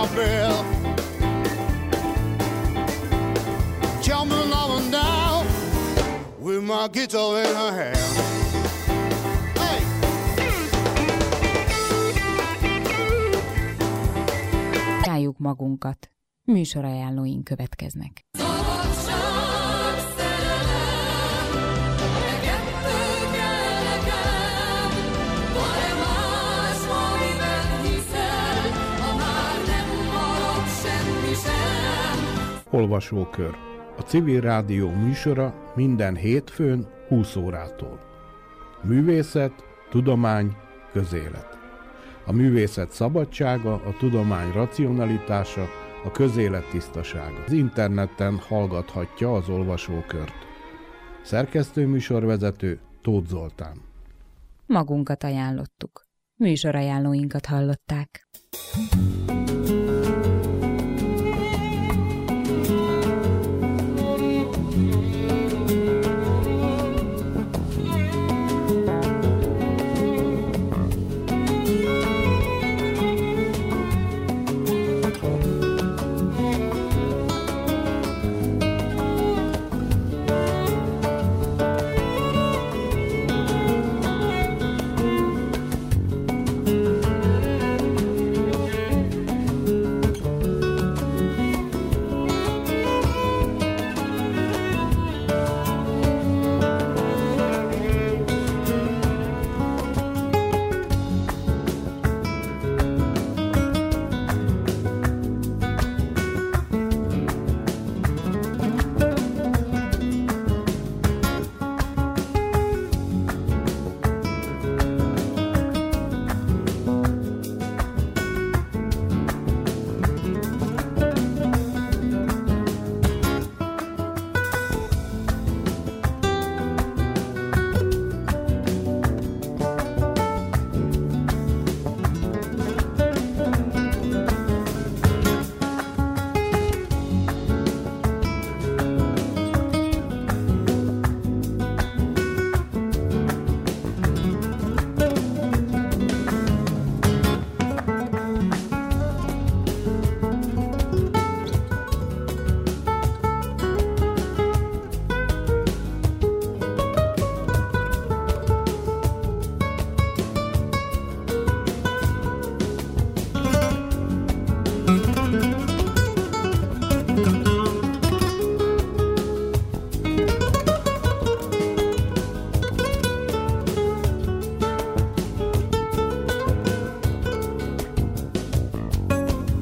$1 bill. Jumping up and down with my guitar in her hand. Hey! Álljuk magunkat. Műsorajánlóink következnek. Olvasókör. A Civil Rádió műsora minden hétfőn 20 órától. Művészet, tudomány, közélet. A művészet szabadsága, a tudomány racionalitása, a közélet tisztasága. Az interneten hallgathatja az olvasókört. Szerkesztő-műsorvezető Tóth Zoltán. Magunkat ajánlottuk. Műsorajánlóinkat hallották.